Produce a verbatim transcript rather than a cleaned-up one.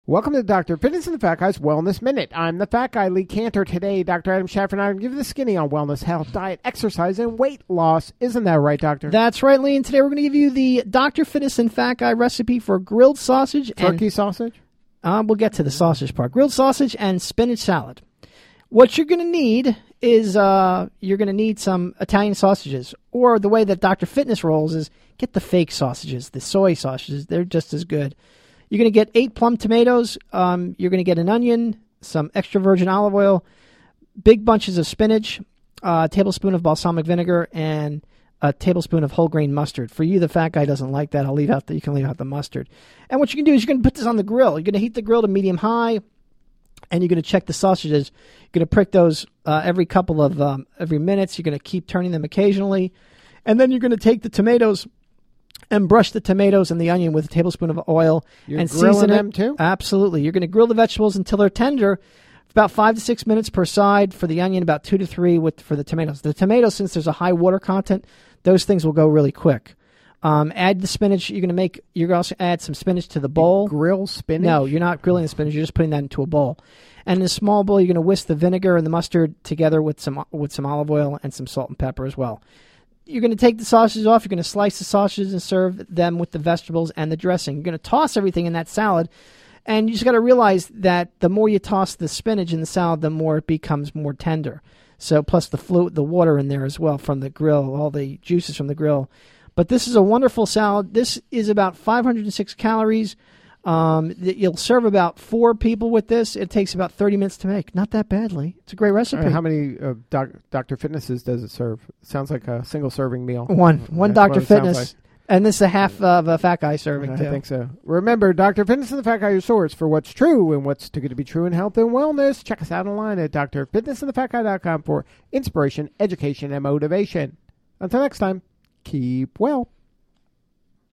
Welcome to Doctor Fitness and the Fat Guy's Wellness Minute. I'm the Fat Guy, Lee Cantor. Today, Doctor Adam Schaffer and I are going to give you the skinny on wellness, health, diet, exercise, and weight loss. Isn't that right, Doctor? That's right, Lee. And today we're going to give you the Doctor Fitness and Fat Guy recipe for grilled sausage. Turkey and, sausage? Uh, we'll get to the sausage part. Grilled sausage and spinach salad. What you're going to need is uh, you're going to need some Italian sausages. Or the way that Doctor Fitness rolls is get the fake sausages, the soy sausages. They're just as good. You're going to get eight plum tomatoes. Um, you're going to get an onion, some extra virgin olive oil, big bunches of spinach, a tablespoon of balsamic vinegar, and a tablespoon of whole grain mustard. For you, the fat guy doesn't like that. I'll leave out the, you can leave out the mustard. And what you can do is you're going to put this on the grill. You're going to heat the grill to medium high, and you're going to check the sausages. You're going to prick those uh, every couple of um, every minutes. You're going to keep turning them occasionally, and then you're going to take the tomatoes and brush the tomatoes and the onion with a tablespoon of oil. You're and grilling season them it. too? Absolutely. You're going to grill the vegetables until they're tender, about five to six minutes per side. For the onion, about two to three with for the tomatoes. The tomatoes, since there's a high water content, those things will go really quick. Um, add the spinach. You're going to make. You're going to also add some spinach to the bowl. You grill spinach? No, you're not grilling the spinach. You're just putting that into a bowl. And in a small bowl, you're going to whisk the vinegar and the mustard together with some with some olive oil and some salt and pepper as well. You're going to take the sausages off. You're going to slice the sausages and serve them with the vegetables and the dressing. You're going to toss everything in that salad. And you just got to realize that the more you toss the spinach in the salad, the more it becomes more tender. So plus the fluid, the water in there as well from the grill, all the juices from the grill. But this is a wonderful salad. This is about five hundred six calories. Um, you'll serve about four people with this. It takes about thirty minutes to make. Not that badly. It's a great recipe. Right, how many uh, doc, Doctor Fitnesses does it serve? It sounds like a single serving meal. One. One That's Doctor Fitness. Like. And this is a half of a Fat Guy serving, I too. think so. Remember, Doctor Fitness and the Fat Guy, your source for what's true and what's too good to be true in health and wellness. Check us out online at d r fitness and the fat guy dot com for inspiration, education, and motivation. Until next time, keep well.